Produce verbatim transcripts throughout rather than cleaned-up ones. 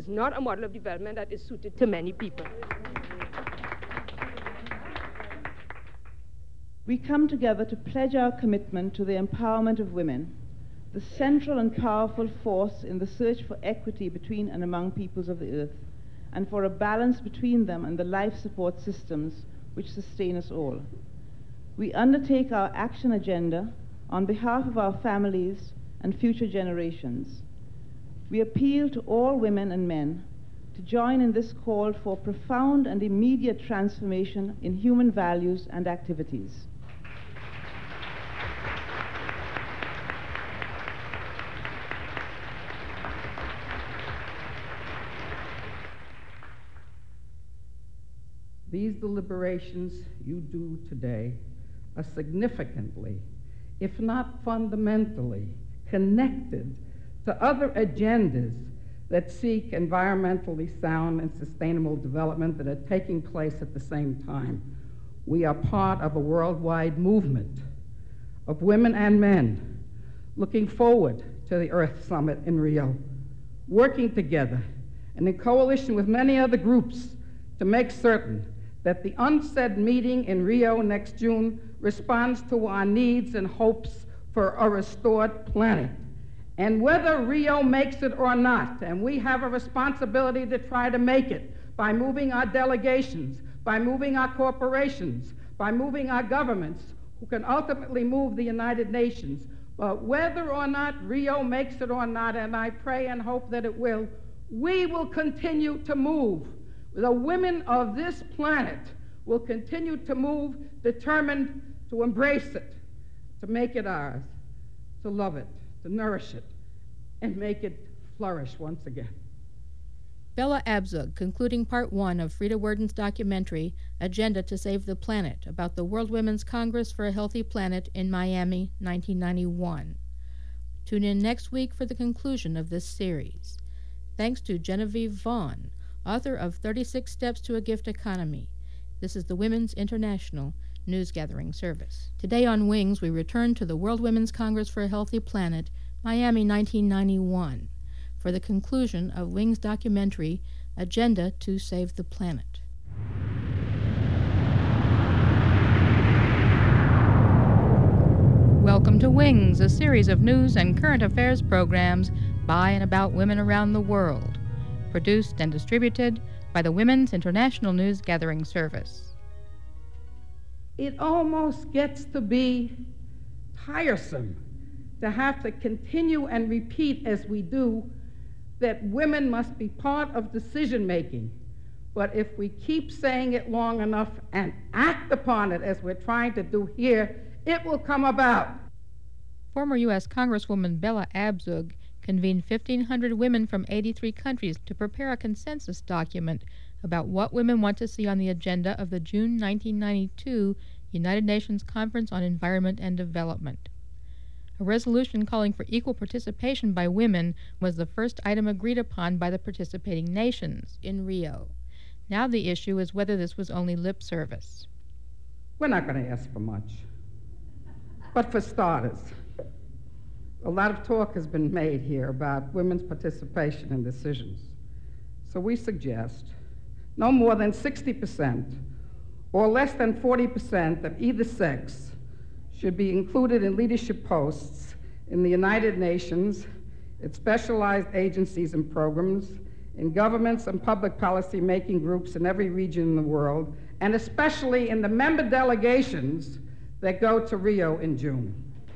is not a model of development that is suited to many people. We come together to pledge our commitment to the empowerment of women, the central and powerful force in the search for equity between and among peoples of the earth, and for a balance between them and the life support systems which sustain us all. We undertake our action agenda on behalf of our families and future generations. We appeal to all women and men to join in this call for profound and immediate transformation in human values and activities. These deliberations you do today are significantly, if not fundamentally, connected to other agendas that seek environmentally sound and sustainable development that are taking place at the same time. We are part of a worldwide movement of women and men looking forward to the Earth Summit in Rio, working together and in coalition with many other groups to make certain that the UNCED meeting in Rio next June responds to our needs and hopes for a restored planet. And whether Rio makes it or not, and we have a responsibility to try to make it by moving our delegations, by moving our corporations, by moving our governments, who can ultimately move the United Nations. But whether or not Rio makes it or not, and I pray and hope that it will, we will continue to move. The women of this planet will continue to move, determined to embrace it, to make it ours, to love it, to nourish it, and make it flourish once again. Bella Abzug, concluding part one of Frida Worden's documentary, Agenda to Save the Planet, about the World Women's Congress for a Healthy Planet in Miami, nineteen ninety-one. Tune in next week for the conclusion of this series. Thanks to Genevieve Vaughn, author of thirty-six Steps to a Gift Economy. This is the Women's International News Gathering Service. Today on Wings, we return to the World Women's Congress for a Healthy Planet, Miami, nineteen ninety-one, for the conclusion of Wings' documentary, Agenda to Save the Planet. Welcome to Wings, a series of news and current affairs programs by and about women around the world, produced and distributed by the Women's International News Gathering Service. It almost gets to be tiresome to have to continue and repeat as we do that women must be part of decision-making. But if we keep saying it long enough and act upon it as we're trying to do here, it will come about. Former U S Congresswoman Bella Abzug convened fifteen hundred women from eighty-three countries to prepare a consensus document about what women want to see on the agenda of the June nineteen ninety-two United Nations Conference on Environment and Development. A resolution calling for equal participation by women was the first item agreed upon by the participating nations in Rio. Now the issue is whether this was only lip service. We're not going to ask for much. But for starters, a lot of talk has been made here about women's participation in decisions. So we suggest no more than sixty percent or less than forty percent of either sex should be included in leadership posts in the United Nations, its specialized agencies and programs, in governments and public policy making groups in every region in the world, and especially in the member delegations that go to Rio in June.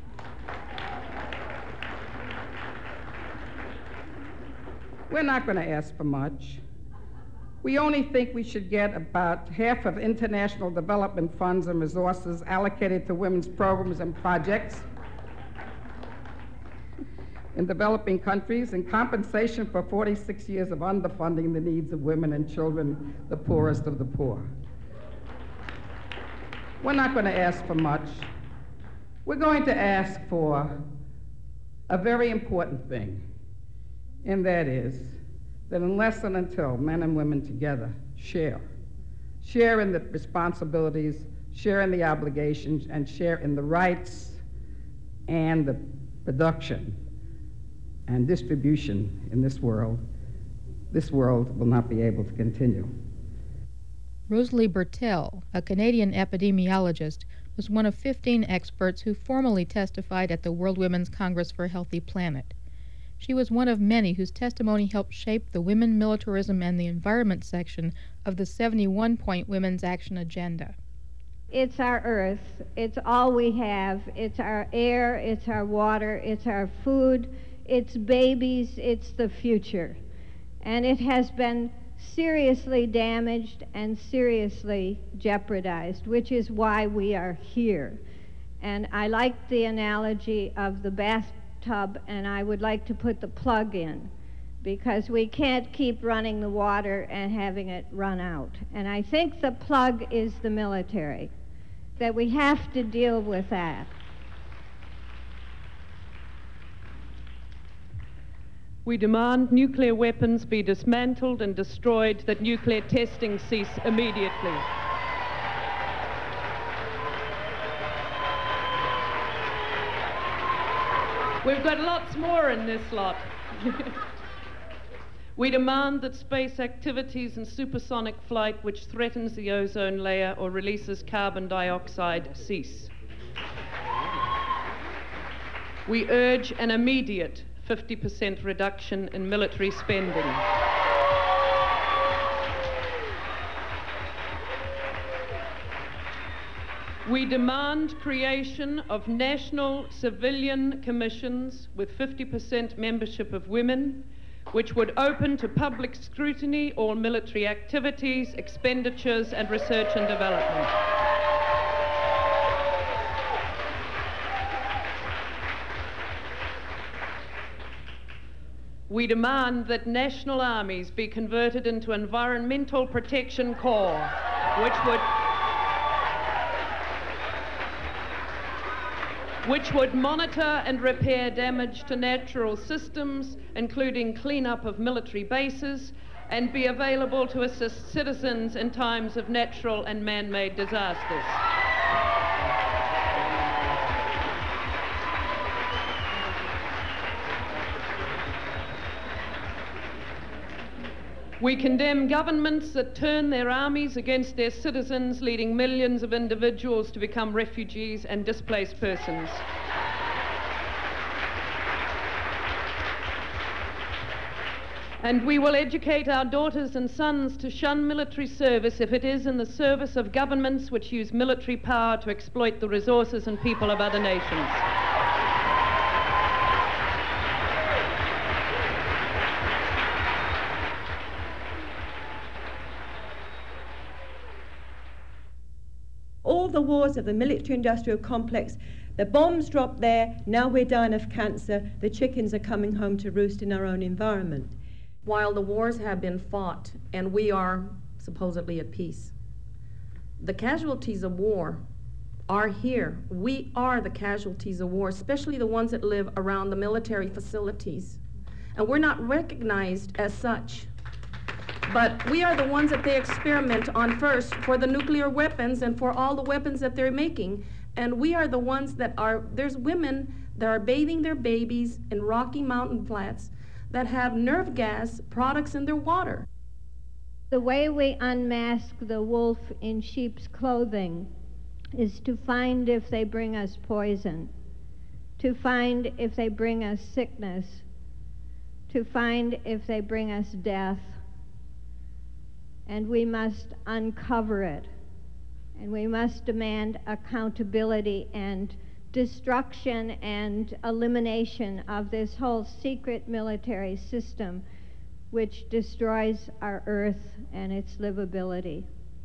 We're not going to ask for much. We only think we should get about half of international development funds and resources allocated to women's programs and projects in developing countries in compensation for forty-six years of underfunding the needs of women and children, the poorest of the poor. We're not going to ask for much. We're going to ask for a very important thing, and that is that unless and until men and women together share, share in the responsibilities, share in the obligations, and share in the rights and the production and distribution in this world, this world will not be able to continue. Rosalie Bertell, a Canadian epidemiologist, was one of fifteen experts who formally testified at the World Women's Congress for a Healthy Planet. She was one of many whose testimony helped shape the Women, Militarism, and the Environment section of the seventy-one point Women's Action Agenda. It's our earth. It's all we have. It's our air, it's our water, it's our food, it's babies, it's the future. And it has been seriously damaged and seriously jeopardized, which is why we are here. And I like the analogy of the bathtub, and I would like to put the plug in, because we can't keep running the water and having it run out. And I think the plug is the military, that we have to deal with that. We demand nuclear weapons be dismantled and destroyed, that nuclear testing cease immediately. We've got lots more in this lot. We demand that space activities and supersonic flight which threatens the ozone layer or releases carbon dioxide cease. We urge an immediate fifty percent reduction in military spending. We demand creation of national civilian commissions with fifty percent membership of women, which would open to public scrutiny all military activities, expenditures, and research and development. We demand that national armies be converted into Environmental Protection Corps, which would which would monitor and repair damage to natural systems, including cleanup of military bases, and be available to assist citizens in times of natural and man-made disasters. We condemn governments that turn their armies against their citizens, leading millions of individuals to become refugees and displaced persons. And we will educate our daughters and sons to shun military service if it is in the service of governments which use military power to exploit the resources and people of other nations. All the wars of the military-industrial complex, the bombs drop there, now we're dying of cancer, the chickens are coming home to roost in our own environment. While the wars have been fought and we are supposedly at peace, the casualties of war are here. We are the casualties of war, especially the ones that live around the military facilities. And we're not recognized as such. But we are the ones that they experiment on first for the nuclear weapons and for all the weapons that they're making. And we are the ones that are, there's women that are bathing their babies in Rocky Mountain flats that have nerve gas products in their water. The way we unmask the wolf in sheep's clothing is to find if they bring us poison, to find if they bring us sickness, to find if they bring us death. And we must uncover it. And we must demand accountability and destruction and elimination of this whole secret military system which destroys our earth and its livability.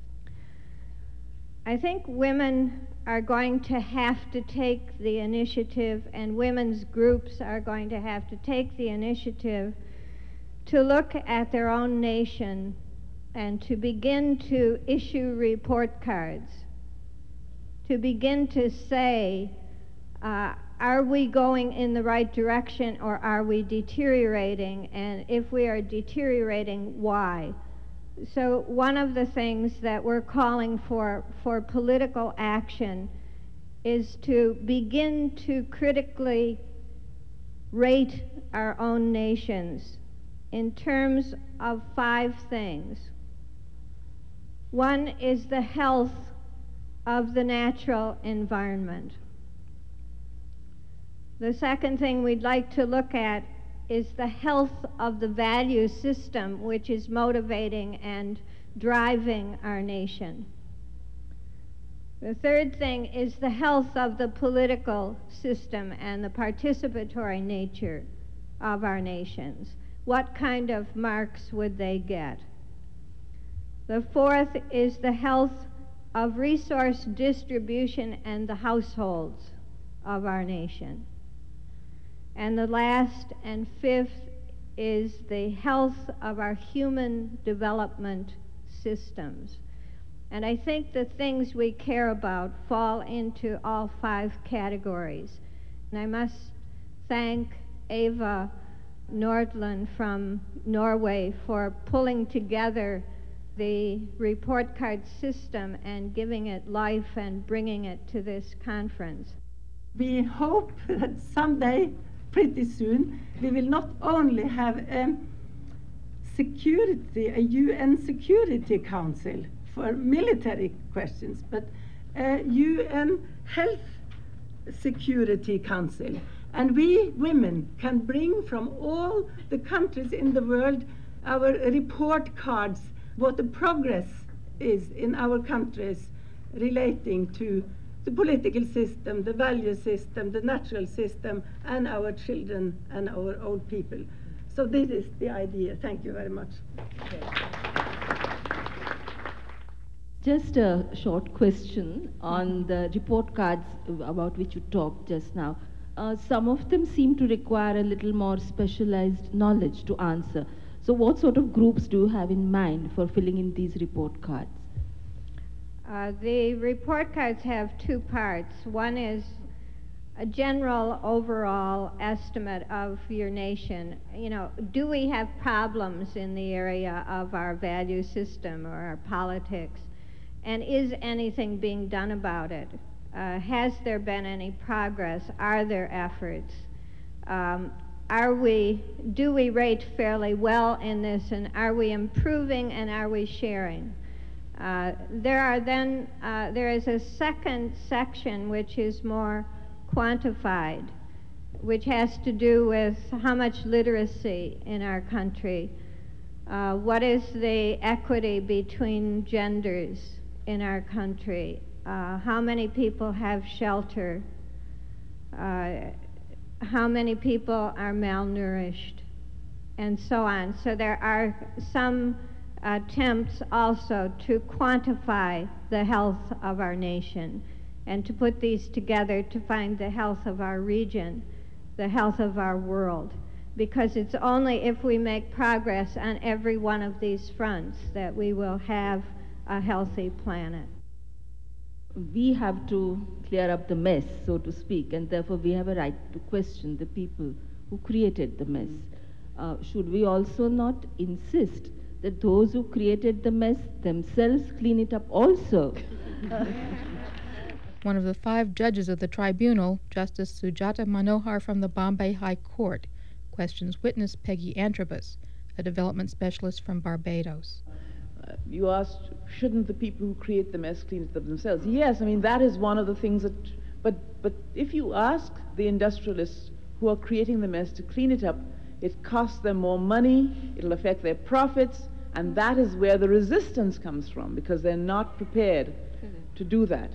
I think women are going to have to take the initiative, and women's groups are going to have to take the initiative to look at their own nation and to begin to issue report cards, to begin to say, uh, are we going in the right direction or are we deteriorating? And if we are deteriorating, why? So one of the things that we're calling for for political action is to begin to critically rate our own nations in terms of five things. One is the health of the natural environment. The second thing we'd like to look at is the health of the value system which is motivating and driving our nation. The third thing is the health of the political system and the participatory nature of our nations. What kind of marks would they get? The fourth is the health of resource distribution and the households of our nation. And the last and fifth is the health of our human development systems. And I think the things we care about fall into all five categories. And I must thank Eva Nordland from Norway for pulling together the report card system and giving it life and bringing it to this conference. We hope that someday, pretty soon, we will not only have a security, a U N Security Council for military questions, but a U N Health Security Council. And we women can bring from all the countries in the world our report cards, what the progress is in our countries relating to the political system, the value system, the natural system, and our children and our old people. So this is the idea. Thank you very much. Just a short question on the report cards about which you talked just now. Uh, some of them seem to require a little more specialized knowledge to answer. So what sort of groups do you have in mind for filling in these report cards? Uh, the report cards have two parts. One is a general overall estimate of your nation. You know, do we have problems in the area of our value system or our politics? And is anything being done about it? Uh, has there been any progress? Are there efforts? Um, are we, do we rate fairly well in this, and are we improving, and are we sharing? Uh, there are then, uh, there is a second section which is more quantified, which has to do with how much literacy in our country, uh, what is the equity between genders in our country, uh, how many people have shelter, uh, how many people are malnourished, and so on. So there are some attempts also to quantify the health of our nation and to put these together to find the health of our region, the health of our world, because it's only if we make progress on every one of these fronts that we will have a healthy planet. We have to clear up the mess, so to speak, and therefore we have a right to question the people who created the mess. Uh, should we also not insist that those who created the mess themselves clean it up also? One of the five judges of the tribunal, Justice Sujata Manohar from the Bombay High Court, questions witness Peggy Antrobus, a development specialist from Barbados. Uh, you asked, shouldn't the people who create the mess clean it up themselves? Yes, I mean, that is one of the things that, but, but if you ask the industrialists who are creating the mess to clean it up, it costs them more money, it'll affect their profits, and that is where the resistance comes from, because they're not prepared to do that.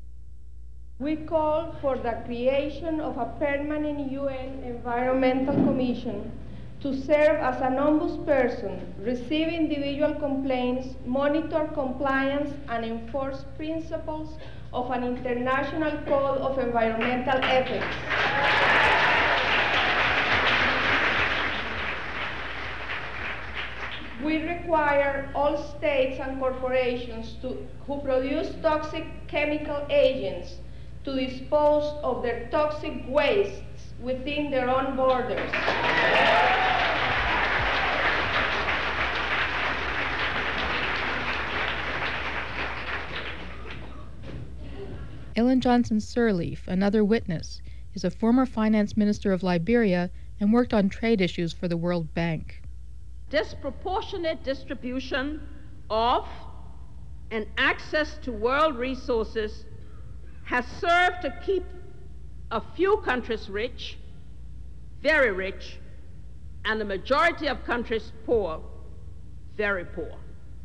We call for the creation of a permanent U N Environmental Commission to serve as an ombudsperson, receive individual complaints, monitor compliance, and enforce principles of an international code of environmental ethics. We require all states and corporations to, who produce toxic chemical agents to dispose of their toxic wastes within their own borders. Ellen Johnson Sirleaf, another witness, is a former finance minister of Liberia and worked on trade issues for the World Bank. disproportionate distribution of and access to world resources has served to keep a few countries rich, very rich, and the majority of countries poor, very poor.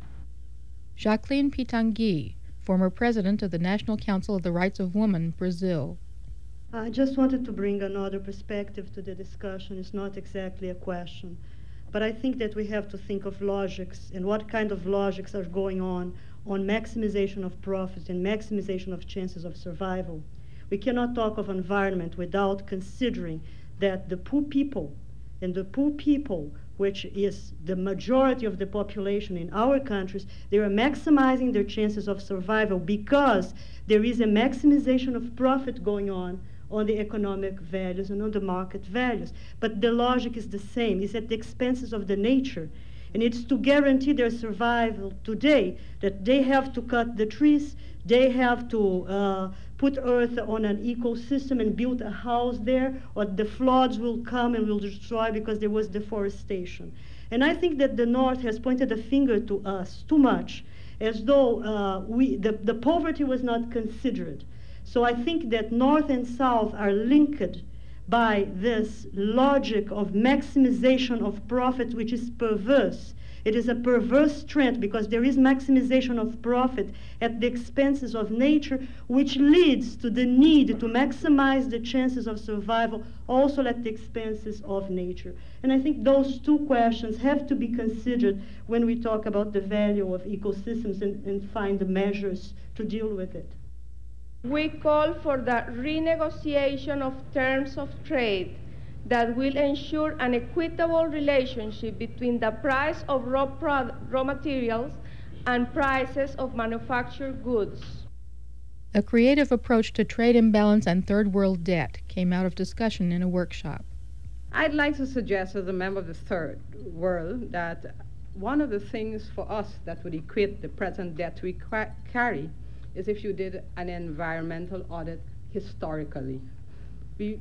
Jacqueline Pitangui, former president of the National Council of the Rights of Women, Brazil. I just wanted to bring another perspective to the discussion. It's not exactly a question, but I think that we have to think of logics and what kind of logics are going on on maximization of profit and maximization of chances of survival. We cannot talk of environment without considering that the poor people, and the poor people, which is the majority of the population in our countries, they are maximizing their chances of survival because there is a maximization of profit going on on the economic values and on the market values. But the logic is the same. It's at the expenses of the nature. And it's to guarantee their survival today that they have to cut the trees, they have to uh, put earth on an ecosystem and build a house there, or the floods will come and will destroy because there was deforestation. And I think that the North has pointed a finger to us too much, as though uh, we, the, the poverty was not considered. So I think that North and South are linked by this logic of maximization of profit, which is perverse. It is a perverse trend because there is maximization of profit at the expenses of nature, which leads to the need to maximize the chances of survival also at the expenses of nature. And I think those two questions have to be considered when we talk about the value of ecosystems and, and find the measures to deal with it. We call for the renegotiation of terms of trade that will ensure an equitable relationship between the price of raw, product, raw materials and prices of manufactured goods. A creative approach to trade imbalance and third world debt came out of discussion in a workshop. I'd like to suggest as a member of the third world that one of the things for us that would equate the present debt we carry is if you did an environmental audit historically. We,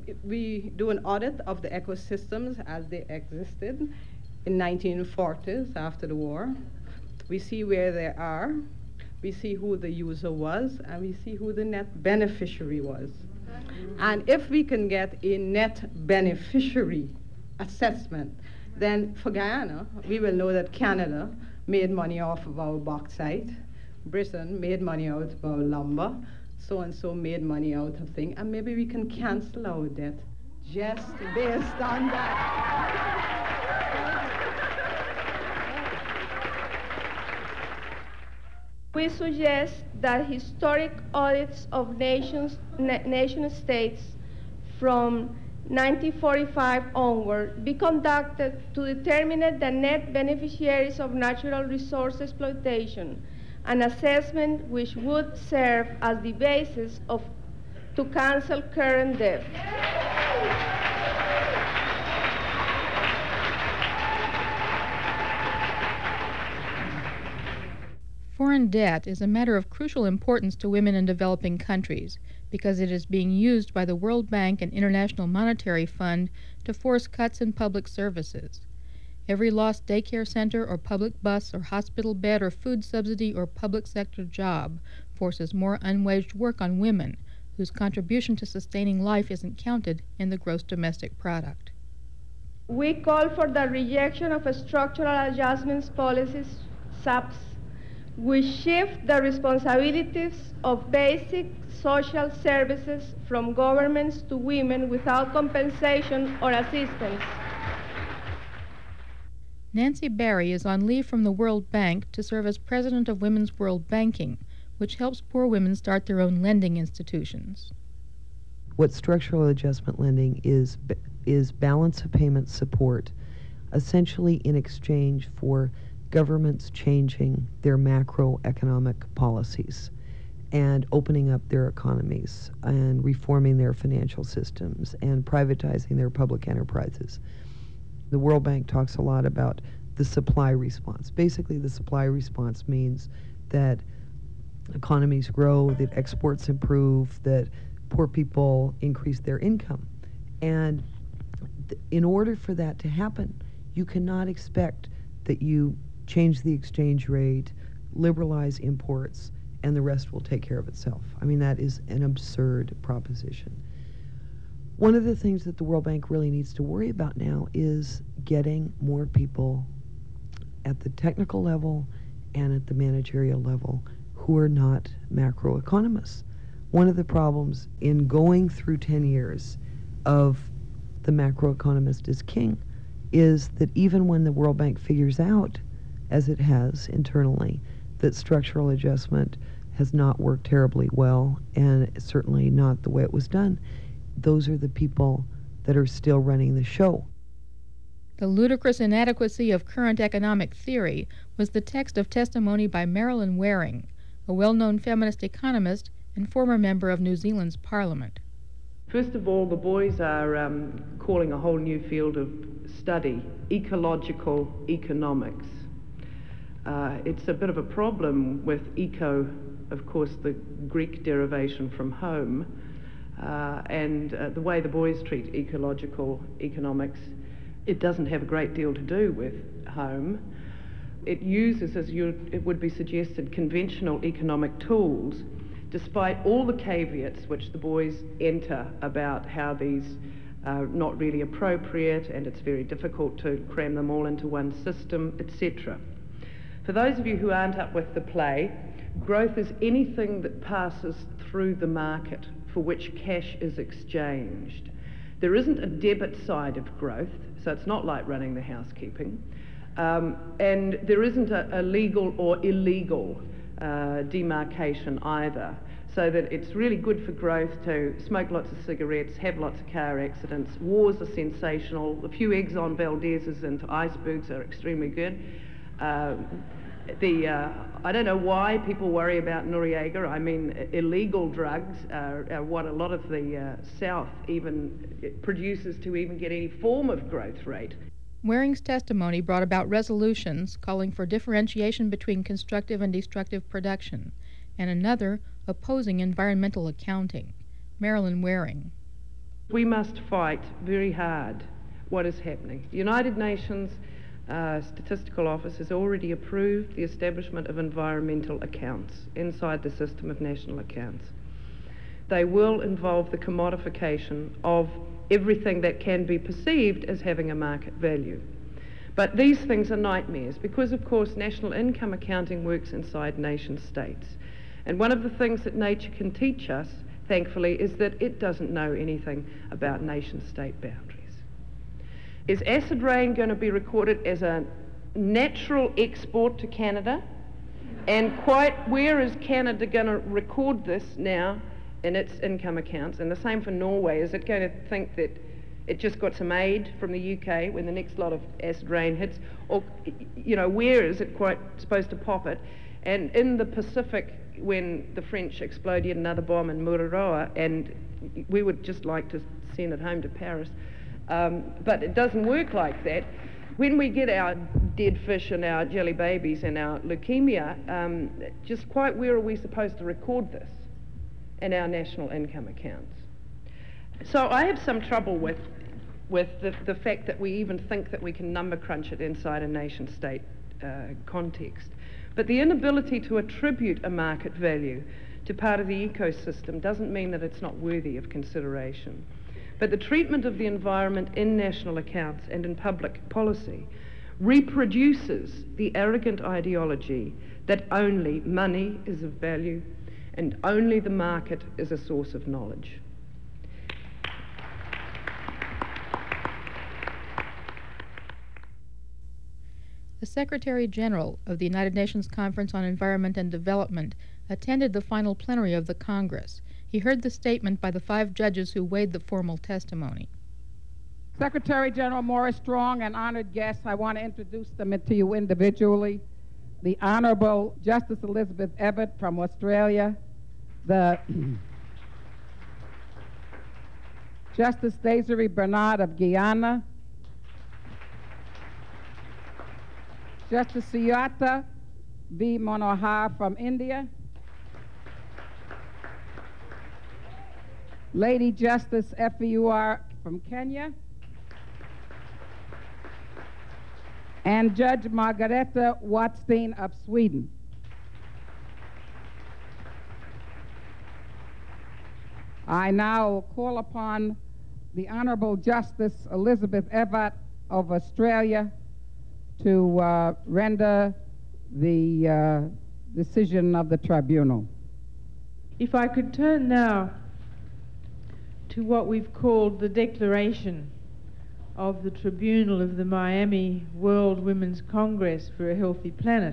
we do an audit of the ecosystems as they existed in nineteen forties after the war. We see where they are, we see who the user was, and we see who the net beneficiary was. And if we can get a net beneficiary assessment, then for Guyana, we will know that Canada made money off of our bauxite, Britain made money out of our lumber, so-and-so made money out of things, and maybe we can cancel our debt just based on that. We suggest that historic audits of nations, na nation states from nineteen forty-five onward be conducted to determine the net beneficiaries of natural resource exploitation, an assessment which would serve as the basis of to cancel current debt. Foreign debt is a matter of crucial importance to women in developing countries because it is being used by the World Bank and International Monetary Fund to force cuts in public services. Every lost daycare center or public bus or hospital bed or food subsidy or public sector job forces more unwaged work on women whose contribution to sustaining life isn't counted in the gross domestic product. We call for the rejection of structural adjustments policies, S A Ps, which shift the responsibilities of basic social services from governments to women without compensation or assistance. Nancy Barry is on leave from the World Bank to serve as president of Women's World Banking, which helps poor women start their own lending institutions. What structural adjustment lending is, is balance of payment support, essentially in exchange for governments changing their macroeconomic policies and opening up their economies and reforming their financial systems and privatizing their public enterprises. The World Bank talks a lot about the supply response. Basically, the supply response means that economies grow, that exports improve, that poor people increase their income. And th- in order for that to happen, You cannot expect that you change the exchange rate, liberalize imports, and the rest will take care of itself. I mean, that is an absurd proposition. One of the things that the World Bank really needs to worry about now is getting more people at the technical level and at the managerial level who are not macroeconomists. One of the problems in going through ten years of the macroeconomist is king is that even when the World Bank figures out, as it has internally, that structural adjustment has not worked terribly well, and certainly not the way it was done, those are the people that are still running the show. The ludicrous inadequacy of current economic theory was the text of testimony by Marilyn Waring, a well-known feminist economist and former member of New Zealand's parliament. First of all, the boys are um, calling a whole new field of study, ecological economics. Uh, it's a bit of a problem with eco, of course, the Greek derivation from home, uh, and uh, the way the boys treat ecological economics, it doesn't have a great deal to do with home. It uses, as you, it would be suggested, conventional economic tools, despite all the caveats which the boys enter about how these are not really appropriate and it's very difficult to cram them all into one system, et cetera. For those of you who aren't up with the play, growth is anything that passes through the market for which cash is exchanged. There isn't a debit side of growth, so it's not like running the housekeeping, um, and there isn't a, a legal or illegal uh, demarcation either, so that it's really good for growth to smoke lots of cigarettes, have lots of car accidents. Wars are sensational. A few Exxon Valdez's into icebergs are extremely good. Uh, the, uh, I don't know why people worry about Noriega. I mean, illegal drugs are, are what a lot of the uh, South even produces to even get any form of growth rate. Waring's testimony brought about resolutions calling for differentiation between constructive and destructive production, and another opposing environmental accounting. Marilyn Waring. We must fight very hard what is happening. The United Nations Uh, Statistical Office has already approved the establishment of environmental accounts inside the system of national accounts. They will involve the commodification of everything that can be perceived as having a market value. But these things are nightmares because, of course, national income accounting works inside nation states. And one of the things that nature can teach us, thankfully, is that it doesn't know anything about nation-state boundaries. Is acid rain going to be recorded as a natural export to Canada? And quite where is Canada going to record this now in its income accounts? And the same for Norway. Is it going to think that it just got some aid from the U K when the next lot of acid rain hits? Or, you know, where is it quite supposed to pop it? And in the Pacific, when the French explode yet another bomb in Mururoa, and we would just like to send it home to Paris, Um, but it doesn't work like that. When we get our dead fish and our jelly babies and our leukemia, um, just quite where are we supposed to record this in our national income accounts? So I have some trouble with, with the, the fact that we even think that we can number crunch it inside a nation-state uh, context. But the inability to attribute a market value to part of the ecosystem doesn't mean that it's not worthy of consideration. But the treatment of the environment in national accounts and in public policy reproduces the arrogant ideology that only money is of value and only the market is a source of knowledge. The Secretary General of the United Nations Conference on Environment and Development attended the final plenary of the Congress. He heard the statement by the five judges who weighed the formal testimony. Secretary General Maurice Strong and honored guests, I want to introduce them to you individually. The Honorable Justice Elizabeth Evatt from Australia, the Justice Desiree Bernard of Guyana, Justice Suyata V. Manohar from India, Lady Justice F E U R from Kenya, and Judge Margareta Watstein of Sweden. I now call upon the Honorable Justice Elizabeth Evatt of Australia to uh, render the uh, decision of the tribunal. If I could turn now to what we've called the Declaration of the Tribunal of the Miami World Women's Congress for a Healthy Planet.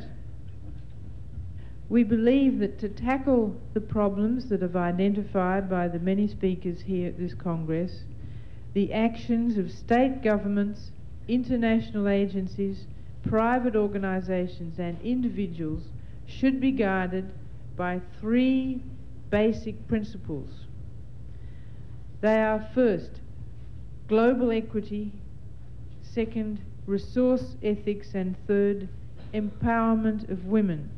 We believe that to tackle the problems that have identified by the many speakers here at this Congress, the actions of state governments, international agencies, private organizations and individuals should be guided by three basic principles. They are, first, global equity, second, resource ethics, and third, empowerment of women.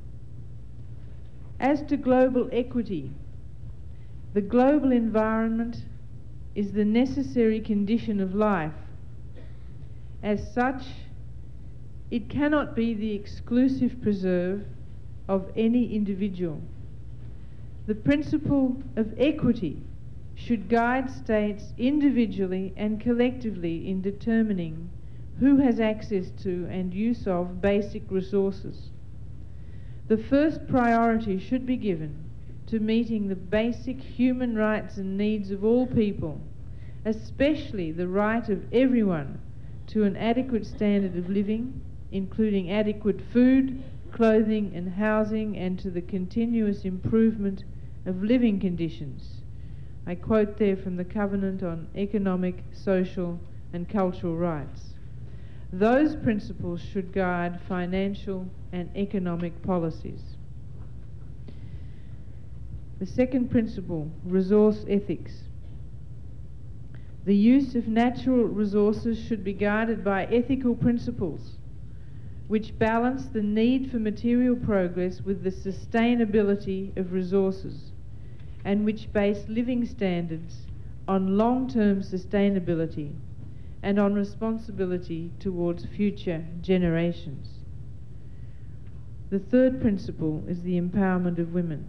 As to global equity, the global environment is the necessary condition of life. As such, it cannot be the exclusive preserve of any individual. The principle of equity should guide states individually and collectively in determining who has access to and use of basic resources. The first priority should be given to meeting the basic human rights and needs of all people, especially the right of everyone to an adequate standard of living, including adequate food, clothing and housing, and to the continuous improvement of living conditions. I quote there from the Covenant on Economic, Social and Cultural Rights. Those principles should guide financial and economic policies. The second principle, resource ethics. The use of natural resources should be guided by ethical principles which balance the need for material progress with the sustainability of resources, and which base living standards on long-term sustainability and on responsibility towards future generations. The third principle is the empowerment of women.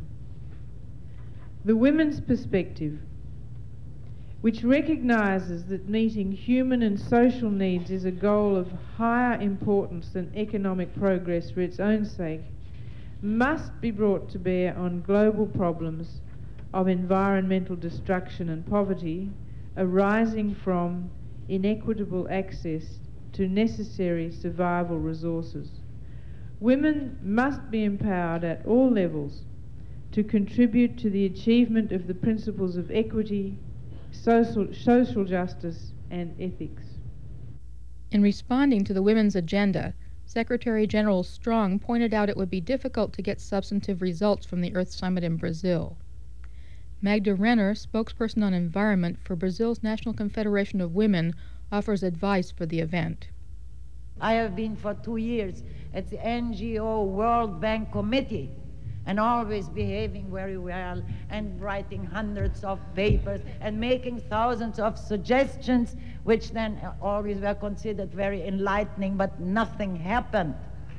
The women's perspective, which recognizes that meeting human and social needs is a goal of higher importance than economic progress for its own sake, must be brought to bear on global problems of environmental destruction and poverty arising from inequitable access to necessary survival resources. Women must be empowered at all levels to contribute to the achievement of the principles of equity, social, social justice, and ethics. In responding to the women's agenda, Secretary General Strong pointed out it would be difficult to get substantive results from the Earth Summit in Brazil. Magda Renner, spokesperson on environment for Brazil's National Confederation of Women, offers advice for the event. I have been for two years at the N G O World Bank Committee and always behaving very well and writing hundreds of papers and making thousands of suggestions, which then always were considered very enlightening, but nothing happened.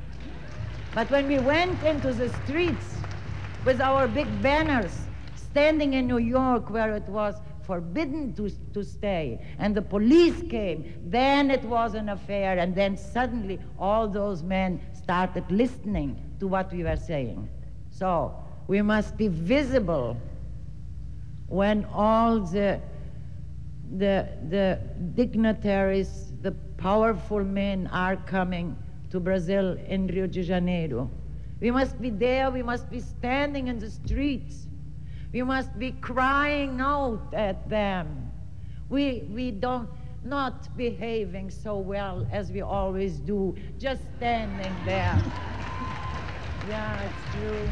But when we went into the streets with our big banners, standing in New York where it was forbidden to, to stay, and the police came, then it was an affair, and then suddenly all those men started listening to what we were saying. So we must be visible when all the, the, the dignitaries, the powerful men are coming to Brazil in Rio de Janeiro. We must be there, we must be standing in the streets. We must be crying out at them. We, we don't, not behaving so well as we always do, just standing there. Yeah, it's true.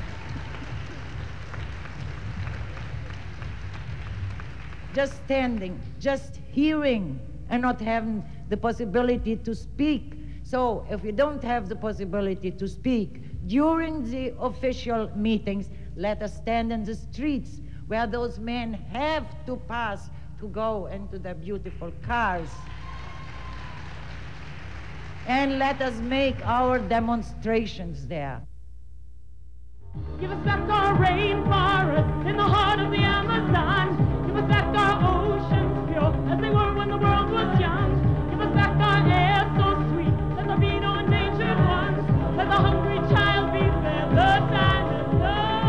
Just standing, just hearing, and not having the possibility to speak. So if we don't have the possibility to speak during the official meetings, let us stand in the streets where those men have to pass to go into their beautiful cars. and let us make our demonstrations there. Give us back our rainforest in the heart of the Amazon. Give us back our oceans pure as they were when the world was young. Give us back our air so sweet. Let there be no endangered ones. Let the hungry child be fed. The time is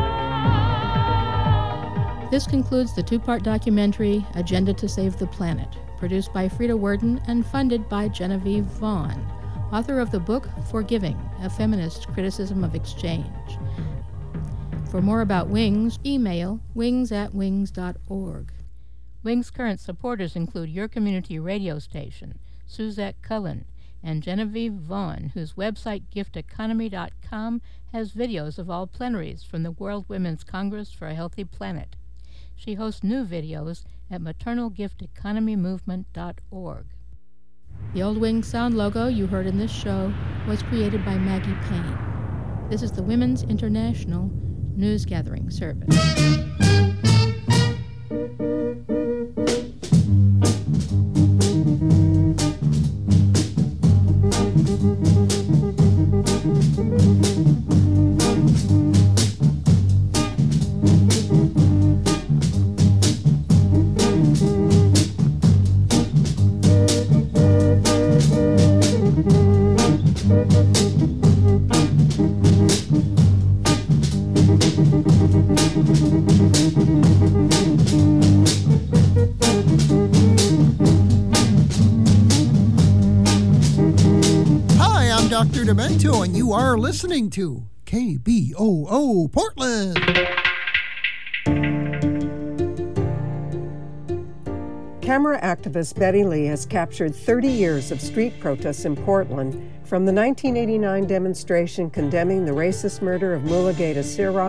love. This concludes the two-part documentary, Agenda to Save the Planet, produced by Frida Werden and funded by Genevieve Vaughn, author of the book Forgiving, A Feminist Criticism of Exchange. For more about WINGS, email wings at wings dot org. WINGS' current supporters include your community radio station, Suzette Cullen, and Genevieve Vaughn, whose website gift economy dot com has videos of all plenaries from the World Women's Congress for a Healthy Planet. She hosts new videos at maternal gift economy movement dot org. The Old Wings sound logo you heard in this show was created by Maggie Payne. This is the Women's International News Gathering Service. Doctor Demento, and you are listening to K B O O Portland. Camera activist Betty Lee has captured thirty years of street protests in Portland, from the nineteen eighty-nine demonstration condemning the racist murder of Mulugeta Siraj